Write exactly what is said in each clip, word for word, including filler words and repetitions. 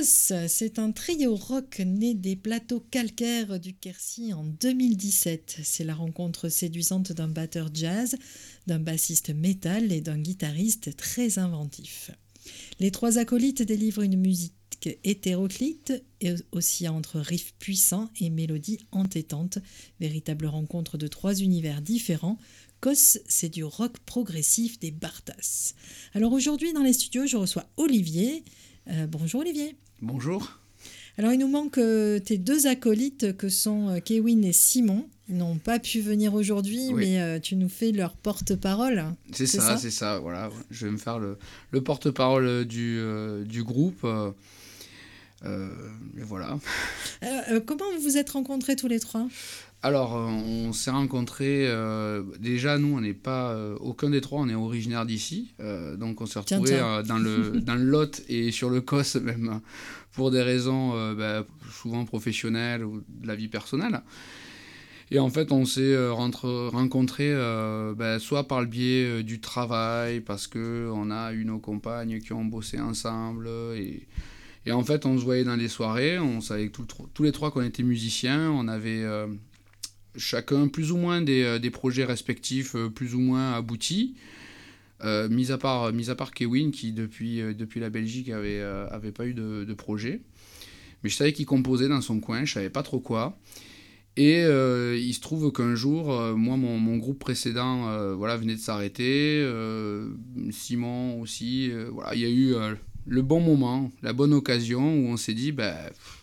Cos, c'est un trio rock né des plateaux calcaires du Quercy en deux mille dix-sept. C'est la rencontre séduisante d'un batteur jazz, d'un bassiste métal et d'un guitariste très inventif. Les trois acolytes délivrent une musique hétéroclite et aussi entre riffs puissants et mélodies entêtantes. Véritable rencontre de trois univers différents. Cos, c'est du rock progressif des Bartas. Alors aujourd'hui dans les studios, je reçois Olivier. Euh, bonjour Olivier. Bonjour. Alors il nous manque euh, tes deux acolytes que sont euh, Kevin et Simon. Ils n'ont pas pu venir aujourd'hui, Oui. mais euh, tu nous fais leur porte-parole. C'est, c'est ça, ça, c'est ça. Voilà, je vais me faire le, le porte-parole du, euh, du groupe. Euh, euh, et voilà. Euh, euh, comment vous vous êtes rencontrés tous les trois ? Alors, euh, on s'est rencontrés. Euh, déjà, nous, on n'est pas. Euh, aucun des trois, on est originaire d'ici. Euh, donc, on s'est retrouvés euh, dans, le, dans le Lot et sur le Cos, même, pour des raisons euh, bah, souvent professionnelles ou de la vie personnelle. Et en fait, on s'est euh, rentre, rencontrés euh, bah, soit par le biais euh, du travail, parce qu'on a eu nos compagnes qui ont bossé ensemble. Et, et en fait, on se voyait dans les soirées. On savait tout, tous les trois qu'on était musiciens. On avait euh, chacun plus ou moins des, des projets respectifs, euh, plus ou moins aboutis. Euh, mis à part, mis à part Kevin, qui depuis, euh, depuis la Belgique avait, euh, avait pas eu de, de projet. Mais je savais qu'il composait dans son coin, je savais pas trop quoi. Et euh, il se trouve qu'un jour, euh, moi, mon, mon groupe précédent euh, voilà, venait de s'arrêter. Euh, Simon aussi. Euh, voilà, il y a eu euh, le bon moment, la bonne occasion où on s'est dit, bah,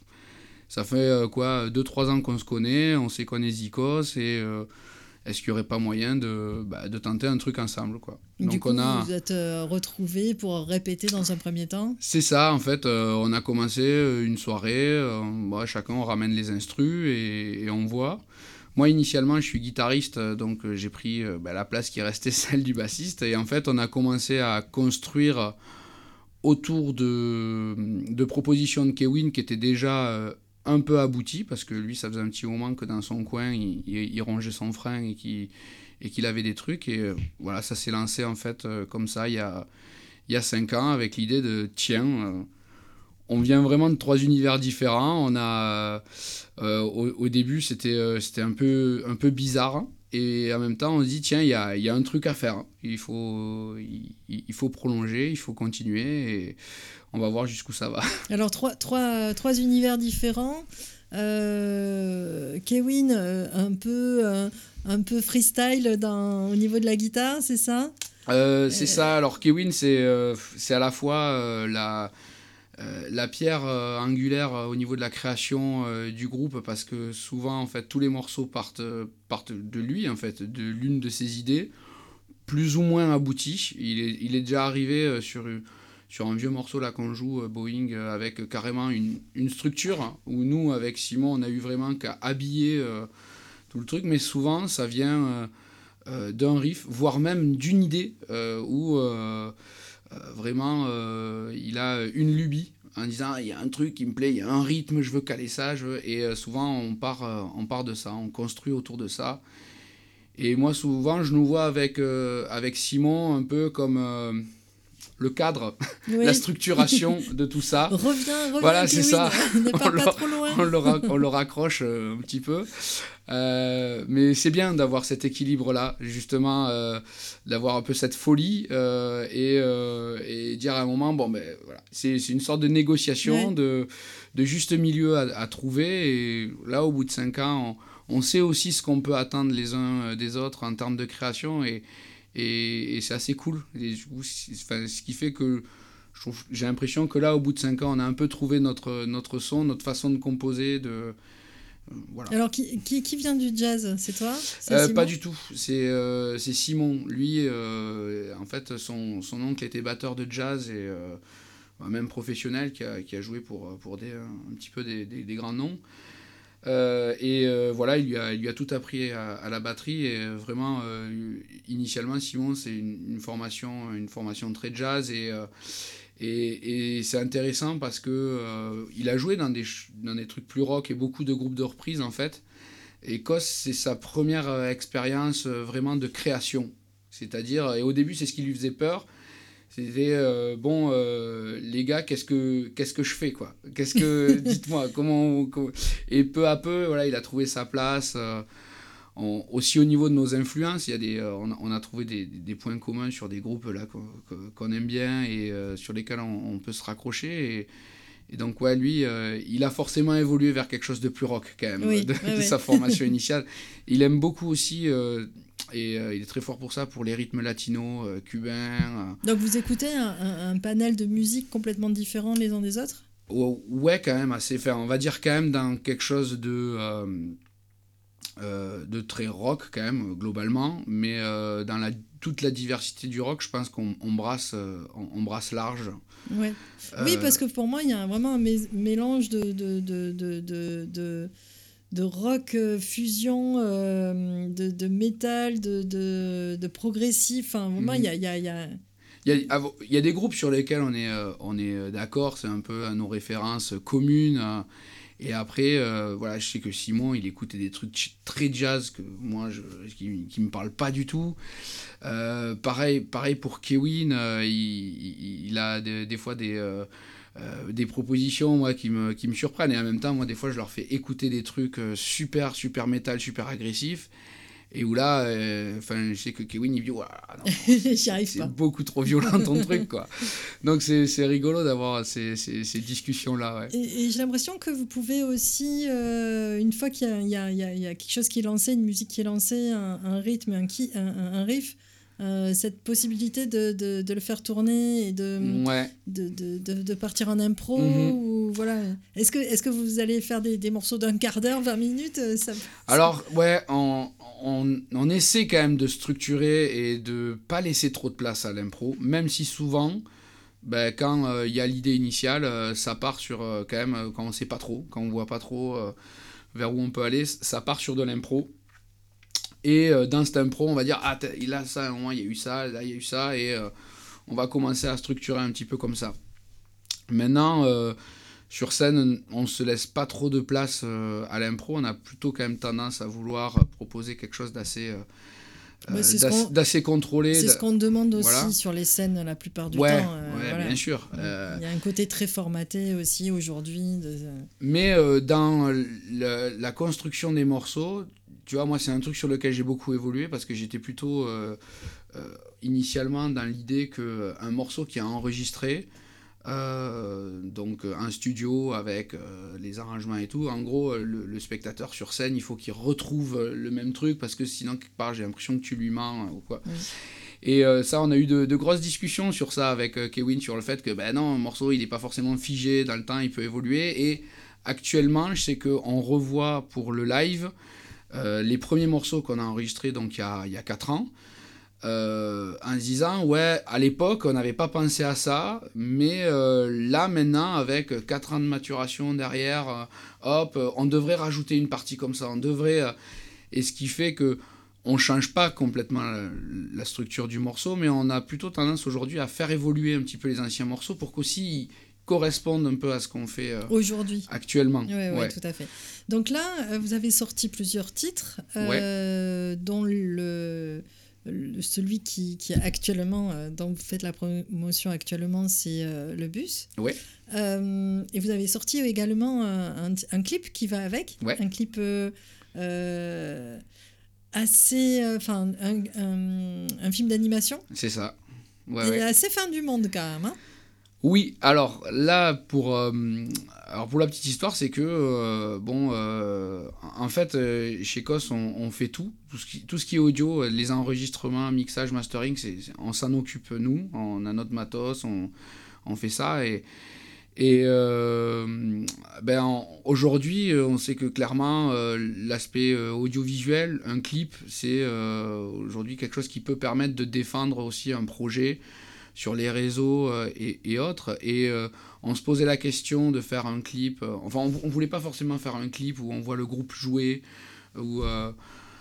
ça fait euh, quoi, deux trois ans qu'on se connaît, on sait qu'on est zikos et euh, est-ce qu'il n'y aurait pas moyen de, bah, de tenter un truc ensemble, quoi. Du Donc coup, on a... vous êtes euh, retrouvés pour répéter dans un premier temps ? C'est ça, en fait, euh, on a commencé une soirée, euh, bah, chacun on ramène les instrus et, et on voit. Moi, initialement, je suis guitariste, donc euh, j'ai pris euh, bah, la place qui restait, celle du bassiste. Et en fait, on a commencé à construire autour de, de propositions de Kevin qui étaient déjà euh, un peu abouties, parce que lui, ça faisait un petit moment que dans son coin, il, il, il rongeait son frein et qu'il, et qu'il avait des trucs. Et euh, voilà, ça s'est lancé en fait euh, comme ça il y a... il y a cinq ans, avec l'idée de, tiens, euh, on vient vraiment de trois univers différents. On a, euh, au, au début, c'était, euh, c'était un peu, un peu bizarre. Et en même temps, on se dit, tiens, il y a, y a un truc à faire. Il faut, il, il faut prolonger, il faut continuer. Et on va voir jusqu'où ça va. Alors, trois, trois, trois univers différents. Euh, Kevin, euh, un peu, euh, un peu freestyle dans, au niveau de la guitare, c'est ça ? Euh, c'est euh... ça. Alors, Kevin, c'est, euh, c'est à la fois euh, la, euh, la pierre euh, angulaire euh, au niveau de la création euh, du groupe, parce que souvent, en fait, tous les morceaux partent, euh, partent de lui, en fait, de l'une de ses idées, plus ou moins abouties. Il est, il est déjà arrivé euh, sur, sur un vieux morceau là qu'on joue, euh, Boeing, euh, avec carrément une, une structure, où nous, avec Simon, on a eu vraiment qu'à habiller euh, tout le truc, mais souvent, ça vient... Euh, Euh, d'un riff, voire même d'une idée euh, où euh, euh, vraiment euh, il a une lubie en disant il y a un truc qui me plaît, il y a un rythme, je veux caler ça, je veux... et euh, souvent on part, euh, on part de ça, on construit autour de ça. Et moi souvent je nous vois avec, euh, avec Simon un peu comme euh, le cadre, oui. La structuration de tout ça. Reviens, reviens, voilà, Kevin, c'est ça. Ne pars pas trop loin. On le, rac- on le raccroche euh, un petit peu. Euh, mais c'est bien d'avoir cet équilibre-là, justement, euh, d'avoir un peu cette folie euh, et, euh, et dire à un moment, bon, ben voilà, c'est, c'est une sorte de négociation, oui. de, de juste milieu à, à trouver. Et là, au bout de cinq ans, on, on sait aussi ce qu'on peut attendre les uns des autres en termes de création. Et, et, et c'est assez cool. Et, enfin, ce qui fait que je trouve, j'ai l'impression que là, au bout de cinq ans, on a un peu trouvé notre, notre son, notre façon de composer, de... Euh, voilà. Alors, qui, qui, qui vient du jazz ? C'est toi ? C'est euh, Pas du tout. C'est, euh, c'est Simon. Lui, euh, en fait, son, son oncle était batteur de jazz et euh, même professionnel, qui a, qui a joué pour, pour des, un petit peu des, des, des grands noms. Euh, et euh, voilà, il lui, a, il lui a tout appris à, à la batterie. Et vraiment, euh, initialement, Simon, c'est une, une, formation, une formation très jazz. Et... Euh, Et, et c'est intéressant parce que euh, il a joué dans des, dans des trucs plus rock et beaucoup de groupes de reprises en fait. Et Cos, c'est sa première euh, expérience euh, vraiment de création. C'est-à-dire, et au début c'est ce qui lui faisait peur, C'était euh, bon, euh, les gars, qu'est-ce que qu'est-ce que je fais quoi? Qu'est-ce que dites-moi comment, comment... Et peu à peu, voilà, il a trouvé sa place. Euh, on, aussi au niveau de nos influences, il y a des, euh, on, a, on a trouvé des, des points communs sur des groupes là qu'on, qu'on aime bien et euh, sur lesquels on, on peut se raccrocher. Et, et donc ouais, lui, euh, il a forcément évolué vers quelque chose de plus rock quand même, Oui, de, ouais, de ouais. sa formation initiale. Il aime beaucoup aussi. Euh, et euh, il est très fort pour ça, pour les rythmes latinos, euh, cubains. Donc vous écoutez un, un- un panel de musique complètement différent les uns des autres? Euh, ouais, quand même, assez. Enfin, on va dire quand même dans quelque chose de, euh, euh, de très rock, quand même, globalement. Mais euh, dans la, toute la diversité du rock, je pense qu'on on brasse, euh, on, on brasse large. Ouais. Oui, Euh, parce que pour moi, il y a vraiment un mé- mélange de, de, de, de, de, de- de rock euh, fusion, euh, de, de métal, de, de, de progressif. Enfin, vraiment, il y mhm. a, il y a, il y a- Il y a, il y a des groupes sur lesquels on est, euh, on est euh, d'accord, c'est un peu à nos références communes. euh, Et après, euh, voilà, je sais que Simon, il écoutait des trucs ch- très jazz que moi, je, qui, qui me parlent pas du tout. Euh, pareil, pareil pour Kewin, euh, il, il, il a des, des fois des, euh, euh, des propositions moi, qui, me, qui me surprennent. Et en même temps, moi, des fois, je leur fais écouter des trucs euh, super, super métal, super agressifs. Et où là, euh, enfin, je sais que Kewin, il dit, ouah, non, non, c'est, j'y c'est, arrive c'est pas. beaucoup trop violent ton truc, quoi. Donc c'est, c'est rigolo d'avoir ces, ces, ces discussions-là, ouais. Et, et j'ai l'impression que vous pouvez aussi, euh, une fois qu'il y a, il y, a, il y, a, il y a quelque chose qui est lancé, une musique qui est lancée, un, un rythme, un, ki, un, un riff, euh, cette possibilité de, de, de le faire tourner et de, Ouais. de, de, de, de partir en impro. Mm-hmm. Ou, voilà. Est-ce que, est-ce que vous allez faire des, des morceaux d'un quart d'heure, vingt minutes ça, ça... Alors, ouais, on, on, on essaie quand même de structurer et de pas laisser trop de place à l'impro, même si souvent, ben, quand il euh, y a l'idée initiale, euh, ça part sur, euh, quand même, euh, quand on sait pas trop, quand on voit pas trop euh, vers où on peut aller, ça part sur de l'impro. Et euh, dans cette impro, on va dire, ah, il a ça, à un moment, il y a eu ça, là, il y a eu ça, et euh, on va commencer à structurer un petit peu comme ça. Maintenant, euh, sur scène, on ne se laisse pas trop de place euh, à l'impro, on a plutôt quand même tendance à vouloir proposer quelque chose d'assez, euh, Bah, euh, c'est ce d'assez, qu'on d'assez contrôlé. c'est ce qu'on demande Voilà. aussi sur les scènes la plupart du Ouais, temps. Euh, ouais, voilà. bien sûr. Euh, Il y a un côté très formaté aussi aujourd'hui. De... mais euh, dans le, la construction des morceaux, tu vois, moi, c'est un truc sur lequel j'ai beaucoup évolué parce que j'étais plutôt euh, euh, initialement dans l'idée qu'un morceau qui est enregistré, euh, donc un studio avec euh, les arrangements et tout, en gros, le, le spectateur sur scène, il faut qu'il retrouve le même truc parce que sinon, quelque part, j'ai l'impression que tu lui mens ou quoi. Oui. Et euh, ça, on a eu de, de grosses discussions sur ça avec euh, Kewin, sur le fait que, ben non, un morceau, il n'est pas forcément figé dans le temps, il peut évoluer. Et actuellement, je sais qu'on revoit pour le live euh, les premiers morceaux qu'on a enregistrés, donc il y a, il y a quatre ans, euh, en se disant, ouais, à l'époque, on n'avait pas pensé à ça, mais euh, là, maintenant, avec quatre ans de maturation derrière, euh, hop, on devrait rajouter une partie comme ça, on devrait... Euh, et ce qui fait que on change pas complètement la, la structure du morceau, mais on a plutôt tendance aujourd'hui à faire évoluer un petit peu les anciens morceaux pour qu'aussi ils correspondent un peu à ce qu'on fait euh, Aujourd'hui. actuellement. Oui, ouais, ouais. tout à fait. Donc là, vous avez sorti plusieurs titres, euh, ouais. dont le, le, celui qui, qui actuellement, euh, dont vous faites la promotion actuellement, c'est euh, Le Bus. Ouais. Euh, et vous avez sorti également un, un, un clip qui va avec, ouais. un clip euh, euh, assez, enfin, euh, un, un, un film d'animation. C'est ça. Ouais, et ouais. assez fin du monde quand même. Hein. Oui, alors là, pour, euh, alors pour la petite histoire, c'est que, euh, bon, euh, en fait, euh, chez Cos, on, on fait tout, tout ce, qui, tout ce qui est audio, les enregistrements, mixage, mastering, c'est, on s'en occupe nous, on a notre matos, on, on fait ça, et, et euh, ben, en, aujourd'hui, on sait que clairement, euh, l'aspect euh, audiovisuel, un clip, c'est euh, aujourd'hui quelque chose qui peut permettre de défendre aussi un projet, sur les réseaux euh, et, et autres. Et euh, on se posait la question de faire un clip. Euh, enfin, on, on voulait pas forcément faire un clip où on voit le groupe jouer. Où, euh,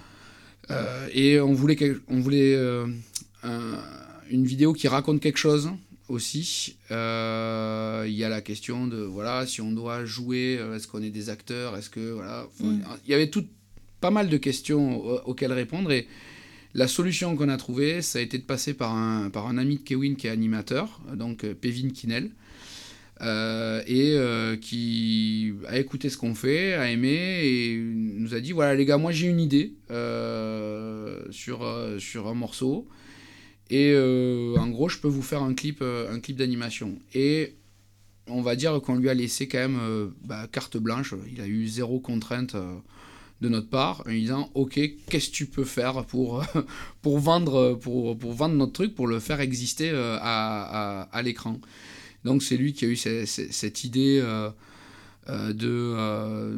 euh, et on voulait, on voulait euh, un, une vidéo qui raconte quelque chose aussi. Il euh, y a la question de, voilà, si on doit jouer, est-ce qu'on est des acteurs, est-ce que, voilà. Il mm. y avait tout, pas mal de questions auxquelles répondre. Et, La solution qu'on a trouvée, ça a été de passer par un, par un ami de Kewin qui est animateur, donc Pévin Kinel, euh, et euh, qui a écouté ce qu'on fait, a aimé, et nous a dit, voilà les gars, moi j'ai une idée euh, sur, euh, sur un morceau, et euh, en gros je peux vous faire un clip, euh, un clip d'animation. Et on va dire qu'on lui a laissé quand même euh, bah, carte blanche, il a eu zéro contrainte euh, de notre part, en lui disant ok, qu'est-ce que tu peux faire pour, pour, vendre, pour, pour vendre notre truc, pour le faire exister euh, à, à, à l'écran. Donc c'est lui qui a eu cette, cette idée euh, euh, de, euh,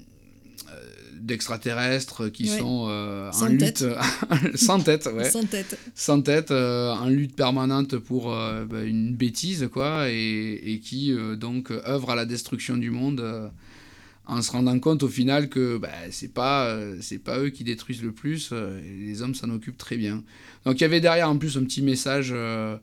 d'extraterrestres qui ouais. sont euh, en lutte sans tête, ouais. sans tête, sans tête euh, en lutte permanente pour euh, bah, une bêtise quoi, et, et qui euh, donc œuvre à la destruction du monde. Euh, en se rendant compte au final que bah, c'est pas, euh, c'est pas eux qui détruisent le plus, euh, et les hommes s'en occupent très bien. Donc il y avait derrière en plus un petit message, euh,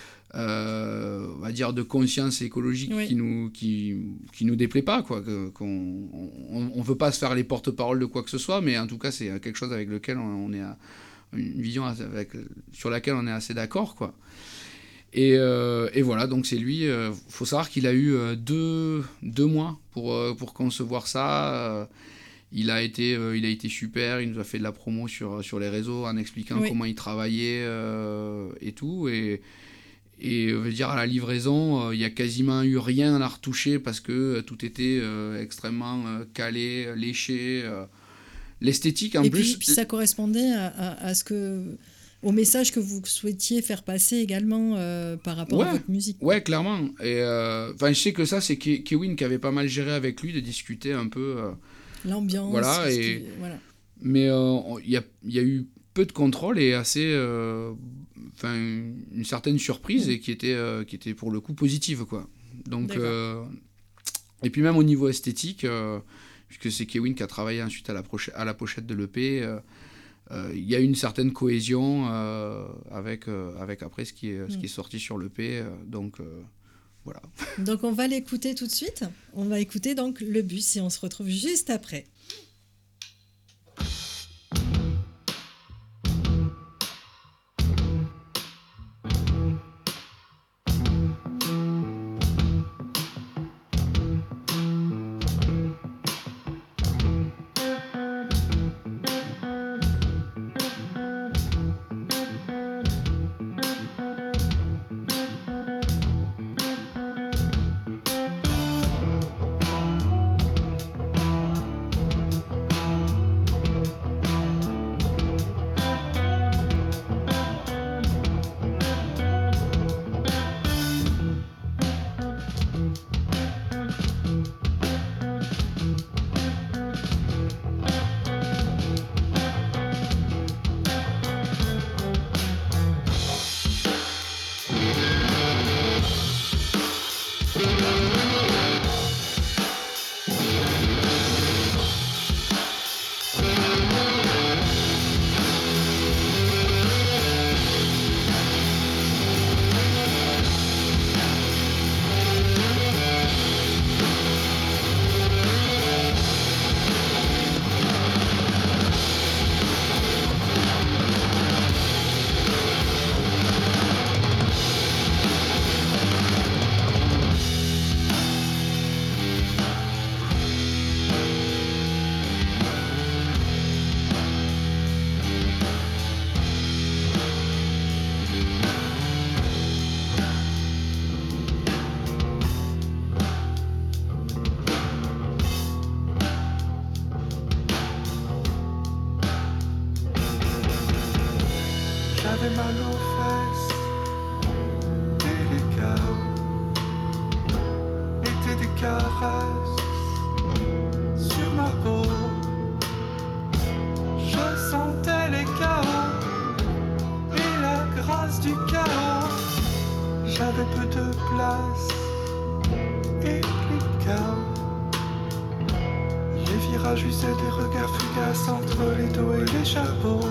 euh, on va dire, de conscience écologique oui. qui nous, qui, qui nous déplaît pas, quoi, que, qu'on, on, on veut pas se faire les porte-parole de quoi que ce soit, mais en tout cas c'est quelque chose avec lequel on, on est à, une vision avec, sur laquelle on est assez d'accord, quoi. Et, euh, et voilà, donc c'est lui. Il euh, faut savoir qu'il a eu euh, deux, deux mois pour, euh, pour concevoir ça. Euh, il, a été, euh, il a été super, il nous a fait de la promo sur, sur les réseaux en expliquant oui. comment il travaillait euh, et tout. Et, et veut dire, à la livraison, il euh, n'y a quasiment eu rien à retoucher parce que euh, tout était euh, extrêmement euh, calé, léché. Euh, l'esthétique en et plus. Et puis, puis ça correspondait à, à, à ce que... au message que vous souhaitiez faire passer également euh, par rapport ouais, à votre musique. Ouais, clairement. Et euh, je sais que ça, c'est Ke- Kewin qui avait pas mal géré avec lui, de discuter un peu... Euh, l'ambiance. Voilà, et, qui, voilà. Mais il euh, y, a, y a eu peu de contrôle et assez... Euh, une certaine surprise, mmh. et qui était, euh, qui était pour le coup positive, quoi. Donc, euh, et puis même au niveau esthétique, euh, puisque c'est Kewin qui a travaillé ensuite à la, proche- à la pochette de l'E P... Euh, il euh, y a une certaine cohésion euh, avec, euh, avec après ce qui est, mmh. ce qui est sorti sur l'E P. Euh, donc, euh, voilà. Donc, on va l'écouter tout de suite. On va écouter donc Le Bus et on se retrouve juste après. J'avais mal aux fesses et les chaos étaient des caresses sur ma peau. Je sentais les chaos et la grâce du chaos. J'avais peu de place et les chaos. Les virages usaient des regards fugaces entre les dos et les chapeaux.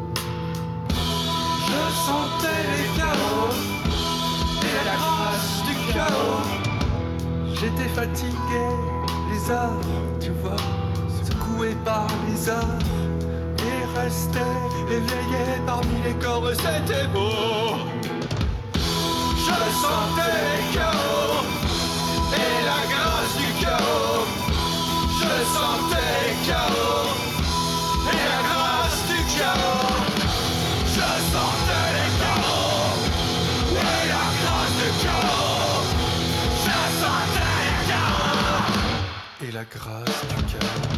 Je sentais les chaos et la grâce du chaos. J'étais fatigué, les arts, tu vois, secoué par les arts qui restait éveillé parmi les corps, c'était beau. Je sentais le chaos et la grâce du chaos. Je sentais le chaos et la grâce du chaos. Je sentais le chaos et la grâce du chaos. Je sentais le chaos et la grâce du chaos.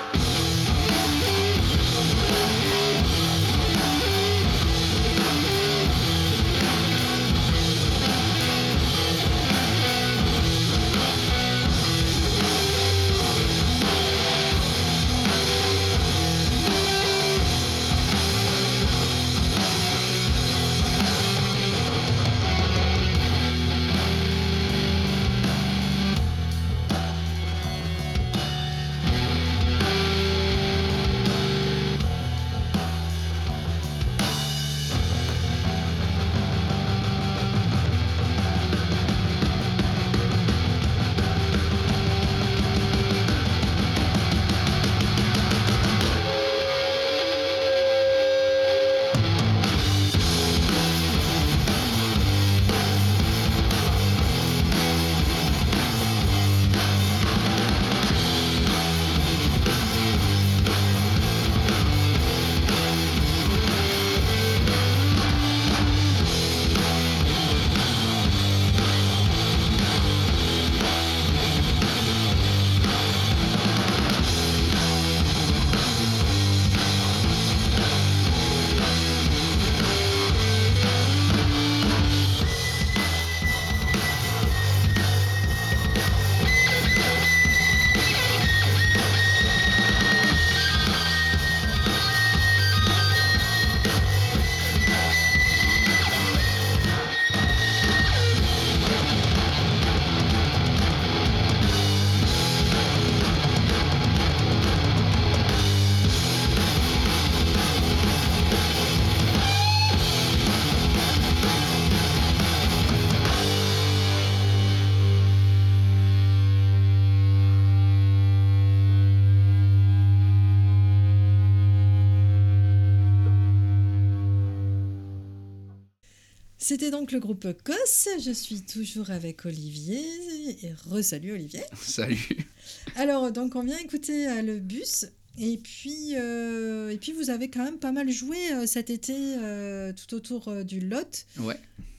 C'était donc le groupe Cos. Je suis toujours avec Olivier. Et re-salut Olivier. Salut. Alors, donc on vient écouter euh, le bus. Et puis, euh, et puis, vous avez quand même pas mal joué euh, cet été euh, tout autour euh, du Lot. Ouais.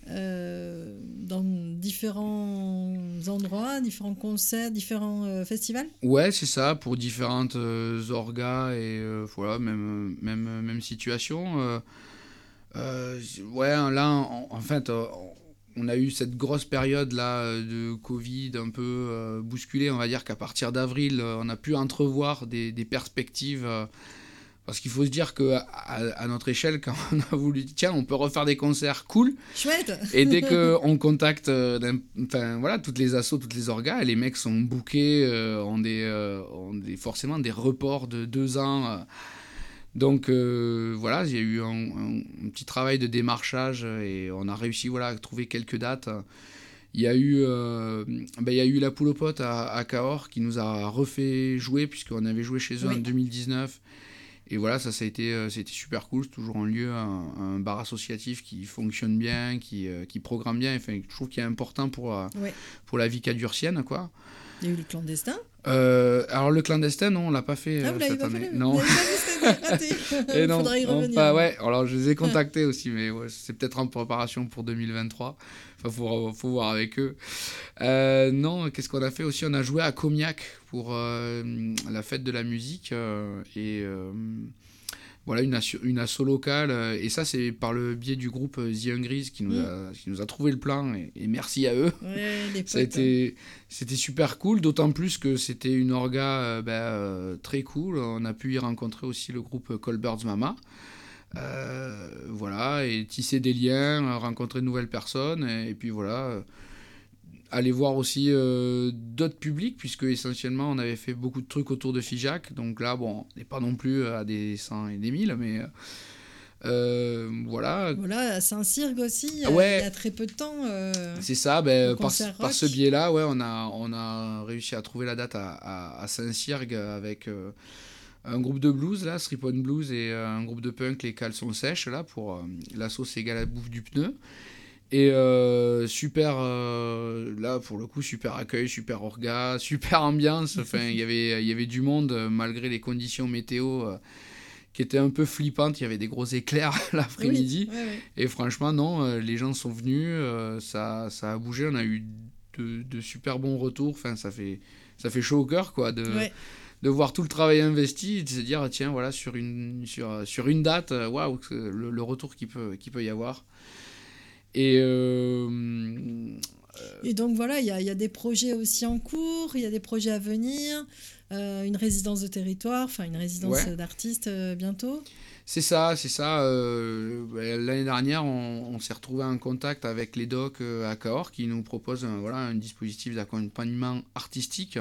Euh, dans différents endroits, différents concerts, différents euh, festivals. Ouais, c'est ça, pour différentes euh, orgas et euh, voilà, même, même, même situation. Euh, euh, ouais, là, en, en fait, euh, on a eu cette grosse période là de Covid un peu euh, bousculée. On va dire qu'à partir d'avril, euh, on a pu entrevoir des, des perspectives. Euh, Parce qu'il faut se dire qu'à à notre échelle, quand on a voulu dire, tiens, on peut refaire des concerts cool. Chouette. Et dès qu'on contacte euh, enfin, voilà, toutes les assos, toutes les orgas, les mecs sont bookés, euh, ont, des, euh, ont des, forcément des reports de deux ans. Euh. Donc euh, voilà, il y a eu un, un, un petit travail de démarchage et on a réussi voilà, à trouver quelques dates. Il y a eu, euh, ben, il y a eu la Poule aux Potes à, à Cahors qui nous a refait jouer, puisqu'on avait joué chez eux oui. en deux mille dix-neuf. Et voilà, ça, ça a été, euh, c'était super cool. C'est toujours un lieu, un, un bar associatif qui fonctionne bien, qui, euh, qui programme bien. Enfin, je trouve qu'il est important pour, euh, ouais. pour la vie cadurcienne, quoi. Il y a eu le clandestin euh, Alors, le clandestin, non, on l'a pas fait ah, euh, vous cette pas année. Fait, non. Vous l'avez pas fait cette année, raté. Il faudra y revenir. Pas, ouais, alors je les ai contactés aussi, mais ouais, c'est peut-être en préparation pour deux mille vingt-trois. Enfin, faut, faut voir avec eux. Euh, non, qu'est-ce qu'on a fait aussi? On a joué à Comiac pour euh, la fête de la musique euh, et... Euh, Voilà, une asso, une asso locale, euh, et ça, c'est par le biais du groupe euh, The Hungries qui nous, mmh. a, qui nous a trouvé le plan, et, et merci à eux. Ouais, les potes, ça a été, hein. C'était super cool, d'autant plus que c'était une orga euh, bah, euh, très cool. On a pu y rencontrer aussi le groupe Colbert's Mama. Euh, voilà, et tisser des liens, rencontrer de nouvelles personnes, et, et puis voilà... Euh, aller voir aussi euh, d'autres publics, puisque essentiellement on avait fait beaucoup de trucs autour de Figeac, donc là bon, on n'est pas non plus à des cent et des mille, mais euh, voilà. Voilà, à Saint-Cyrgue aussi, ouais. il y a très peu de temps. Euh, c'est ça, ben, par, par ce biais-là, ouais, on a, on a réussi à trouver la date à, à, à Saint-Cyrgue avec, euh, un groupe de blues, là, Strip On Blues, et euh, un groupe de punk, les Caleçons Sèches, là, pour euh, la sauce égale à la bouffe du pneu. Et euh, super, euh, là, pour le coup, super accueil, super orga, super ambiance. Enfin, il y avait, il y avait du monde, euh, malgré les conditions météo euh, qui étaient un peu flippantes. Il y avait des gros éclairs l'après-midi. Oui, ouais, ouais. Et franchement, non, euh, les gens sont venus, euh, ça, ça a bougé. On a eu de, de super bons retours. Enfin, ça fait, ça fait chaud au cœur, quoi, de, Ouais. de voir tout le travail investi et de se dire, tiens, voilà, sur une, sur, sur une date, euh, waouh, le, le retour qu'il peut, qu'il peut y avoir. Et, euh, Et donc voilà, il y, y a des projets aussi en cours, il y a des projets à venir, euh, une résidence de territoire, enfin une résidence ouais. d'artistes euh, bientôt. C'est ça, c'est ça. Euh, l'année dernière, on, on s'est retrouvé en contact avec les docs euh, à Cahors qui nous proposent un, voilà, un dispositif d'accompagnement artistique.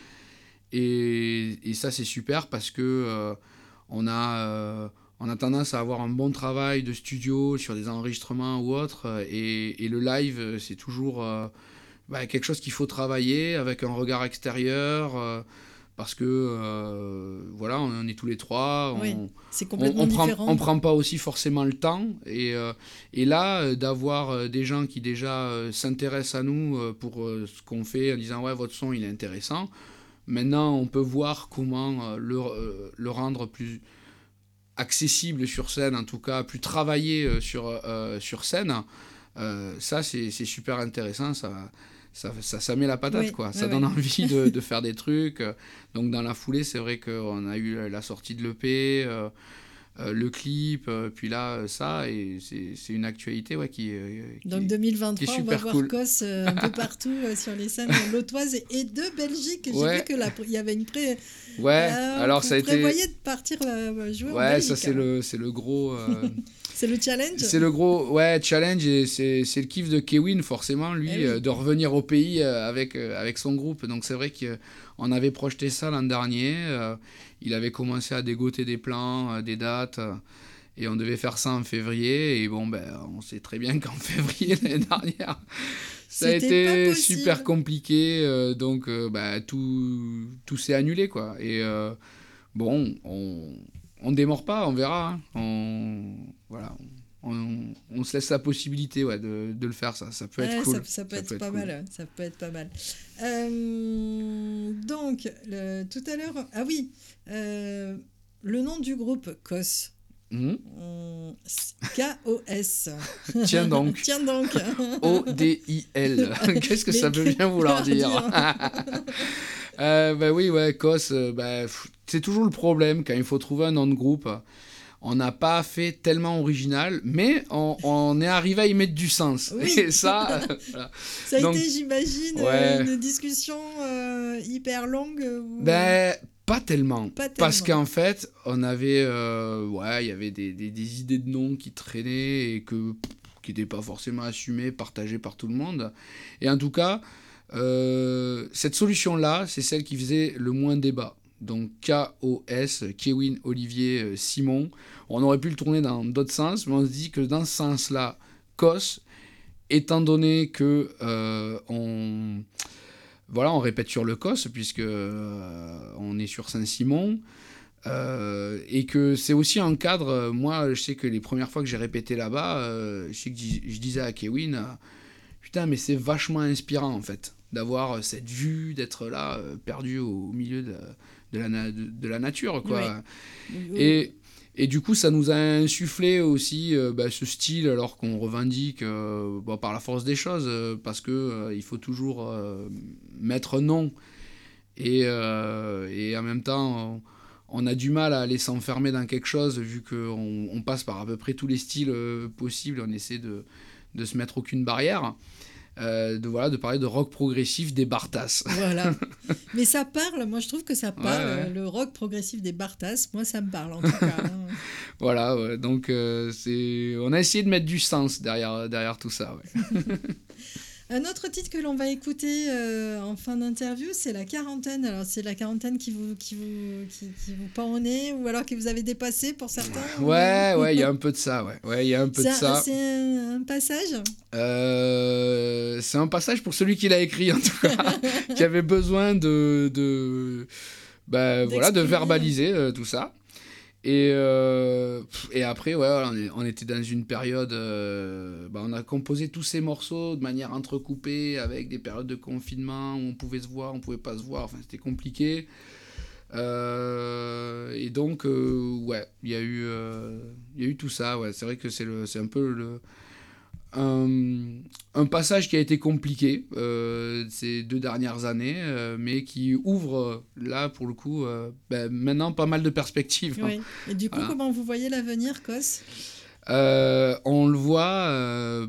Et, et ça, c'est super parce que euh, on a... Euh, on a tendance à avoir un bon travail de studio sur des enregistrements ou autres, et, et le live, c'est toujours euh, bah, quelque chose qu'il faut travailler avec un regard extérieur, euh, parce que euh, voilà, on est tous les trois, on, oui, c'est complètement on, on différent. Prend, on prend pas aussi forcément le temps, et, euh, et là, euh, d'avoir des gens qui déjà euh, s'intéressent à nous euh, pour euh, ce qu'on fait, en disant ouais, votre son il est intéressant, maintenant on peut voir comment euh, le, euh, le rendre plus accessible sur scène, en tout cas plus travaillé euh, sur, euh, sur scène, euh, ça c'est, c'est super intéressant, ça, ça, ça, ça met la patate, oui, quoi. oui, ça oui. donne envie de, de faire des trucs. Donc dans la foulée, c'est vrai qu'on a eu la sortie de l'E P, euh, euh, le clip, euh, puis là ça, et c'est, c'est une actualité ouais, qui, euh, qui Donc deux mille vingt-trois, qui est on va super voir cool. Cos euh, un peu partout euh, sur les scènes lautoises et, et de Belgique. J'ai ouais. vu qu'il y avait une pré... Ouais, euh, alors ça a été... prévoyait de partir euh, jouer ouais, en Belgique. ça c'est le, c'est le gros... Euh... c'est le challenge. C'est le gros ouais, challenge, et c'est, c'est le kiff de Kewin, forcément, lui, eh oui. euh, de revenir au pays euh, avec, euh, avec son groupe. Donc c'est vrai qu'on avait projeté ça l'an dernier. Euh, il avait commencé à dégoter des plans, euh, des dates, euh, et on devait faire ça en février. Et bon, ben, on sait très bien qu'en février l'année dernière, ça C'était a été super compliqué. Euh, donc euh, ben, tout, tout s'est annulé, quoi. Et euh, bon, on... on ne démord pas, on verra. Hein. On, voilà, on, on se laisse la possibilité ouais, de, de le faire, ça, ça peut être ouais, cool. Ça, ça peut ça être peut pas être mal. cool. Ça peut être pas mal. Euh, donc, le, tout à l'heure, ah oui, euh, le nom du groupe Cos. Mmh. K O S. Tiens donc. Tiens donc. O D I L. Qu'est-ce que Mais ça veut bien vouloir dire, dire. euh, bah oui, ouais, Cos, euh, bah, pff, c'est toujours le problème quand il faut trouver un nom de groupe. On n'a pas fait tellement original, mais on, on est arrivé à y mettre du sens. Oui. Et ça, euh, voilà. Ça a Donc, été, j'imagine, ouais. une discussion euh, hyper longue. Où... Ben, pas tellement. Pas tellement. Parce qu'en fait, on avait, euh, ouais, il y avait des, des, des idées de noms qui traînaient et que, qui n'étaient pas forcément assumées, partagées par tout le monde. Et en tout cas, euh, cette solution-là, c'est celle qui faisait le moins débat. Donc K O S, Kewin, Olivier, Simon. On aurait pu le tourner dans d'autres sens, mais on se dit que dans ce sens-là, Cos, étant donné que euh, on, voilà, on répète sur le Cos, puisque euh, on est sur Saint-Simon, euh, et que c'est aussi un cadre. Moi, je sais que les premières fois que j'ai répété là-bas, euh, je sais que je disais à Kewin, euh, putain, mais c'est vachement inspirant en fait, d'avoir cette vue, d'être là, euh, perdu au, au milieu de De la, na- de, de la nature, quoi. Oui. Et, et du coup, ça nous a insufflé aussi euh, bah, ce style, alors qu'on revendique euh, bah, par la force des choses, euh, parce que euh, il faut toujours euh, mettre nom. Et, euh, et en même temps, on, on a du mal à aller s'enfermer dans quelque chose, vu qu'on on passe par à peu près tous les styles euh, possibles, on essaie de, de se mettre aucune barrière. Euh, de, voilà, de parler de rock progressif des Bartas. Voilà. Mais ça parle, moi je trouve que ça parle, ouais, ouais. Le rock progressif des Bartas, moi ça me parle en tout cas. Hein. Voilà, ouais, donc euh, c'est... on a essayé de mettre du sens derrière, derrière tout ça. Ouais. Un autre titre que l'on va écouter euh, en fin d'interview, c'est La Quarantaine. Alors, c'est la quarantaine qui vous, qui vous, qui, qui vous pend au nez, ou alors que vous avez dépassé pour certains. Ouais, ou... ouais, il y a un peu de ça, ouais. Ouais, il y a un peu c'est de un, ça. C'est un, un passage euh, C'est un passage pour celui qui l'a écrit, en tout cas, qui avait besoin de... de... ben, voilà, de verbaliser euh, tout ça. Et, euh, et après, ouais, voilà, on, est, on était dans une période... Euh, bah, on a composé tous ces morceaux de manière entrecoupée, avec des périodes de confinement où on pouvait se voir, on pouvait pas se voir, enfin, c'était compliqué. Euh, et donc, euh, ouais, il y a eu, euh, il y a eu tout ça, ouais. C'est vrai que c'est, le, c'est un peu le... Un, un passage qui a été compliqué euh, ces deux dernières années, euh, mais qui ouvre, là, pour le coup, euh, ben, maintenant pas mal de perspectives. Oui. Et du coup, voilà. Comment vous voyez l'avenir, Cos ? euh, On le voit, euh,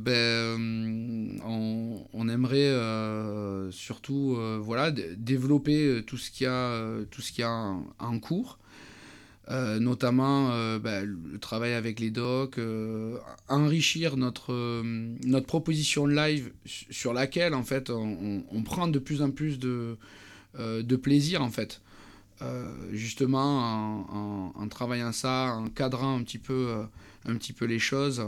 ben, on, on aimerait euh, surtout euh, voilà, d- développer tout ce qu'il y a, tout ce qu'il y a en, en cours. Euh, notamment euh, bah, le travail avec les docs, euh, enrichir notre, euh, notre proposition live sur laquelle en fait on, on, on prend de plus en plus de, euh, de plaisir en fait. Euh, justement en, en, en travaillant ça, en cadrant un petit peu, euh, un petit peu les choses,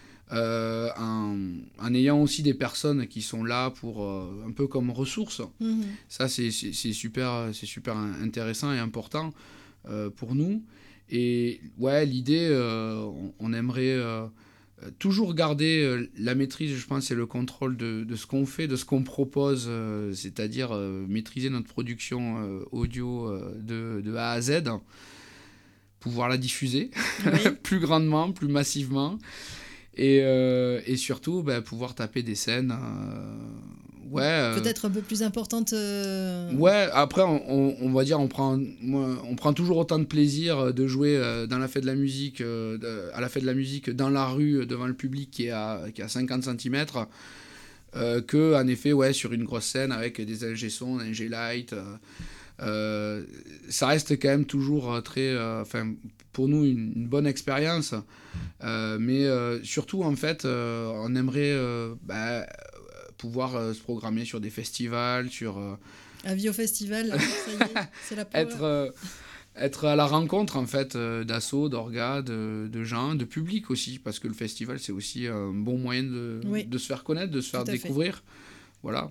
euh, en, en ayant aussi des personnes qui sont là pour euh, un peu comme ressources. Mmh. Ça c'est, c'est, c'est, super, c'est super intéressant et important Euh, pour nous. Et ouais, l'idée, euh, on, on aimerait euh, toujours garder euh, la maîtrise, je pense, et le contrôle de, de ce qu'on fait, de ce qu'on propose, euh, c'est-à-dire euh, maîtriser notre production euh, audio euh, de, de A à Z, pouvoir la diffuser oui. plus grandement, plus massivement, et, euh, et surtout bah, pouvoir taper des scènes euh, ouais, euh... peut-être un peu plus importante. Euh... Ouais, après, on, on, on va dire, on prend, on prend toujours autant de plaisir de jouer dans la fête de la musique, euh, à la fête de la musique, dans la rue, devant le public qui est à, qui est à cinquante centimètres, euh, que, en effet, ouais, sur une grosse scène avec des ingé son, ingé light. Euh, euh, ça reste quand même toujours très, enfin, euh, pour nous, une, une bonne expérience. Euh, mais euh, surtout, en fait, euh, on aimerait euh, bah, pouvoir euh, se programmer sur des festivals, sur... Euh... Avis au festival, ça y est, c'est la power. être, euh, être à la rencontre, en fait, euh, d'assauts, d'orgas, de, de gens, de public aussi, parce que le festival, c'est aussi un bon moyen de, oui. de se faire connaître, de se faire découvrir. Fait. Voilà.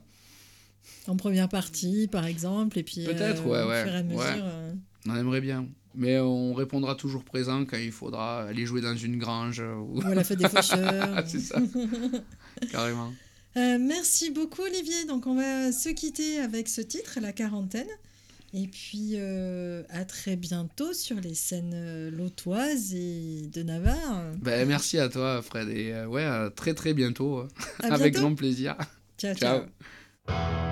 En première partie, par exemple, et puis peut-être, euh, ouais, au ouais, fur et à mesure... Ouais. Euh... On aimerait bien. Mais on répondra toujours présent quand il faudra aller jouer dans une grange. Ou, ou à la fête des faucheurs. C'est ça, carrément. Euh, merci beaucoup, Olivier. Donc, on va se quitter avec ce titre, La Quarantaine. Et puis, euh, à très bientôt sur les scènes euh, lautoises et de Navarre. Ben, merci à toi, Fred. Et euh, ouais, à très, très bientôt. À avec bientôt. grand plaisir. Ciao, ciao. ciao.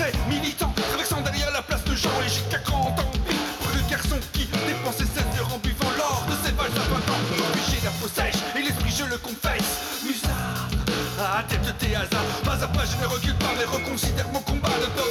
Français, militant, traversant derrière la place de Jean et jusqu'à quarante ans. Pour le garçon qui dépensait seize heures en buvant l'or de ses balles à vingt ans. J'ai la peau sèche et l'esprit je le confesse. Musard, à tête de tes hasards, pas à pas je ne recule pas mais reconsidère mon combat de peur.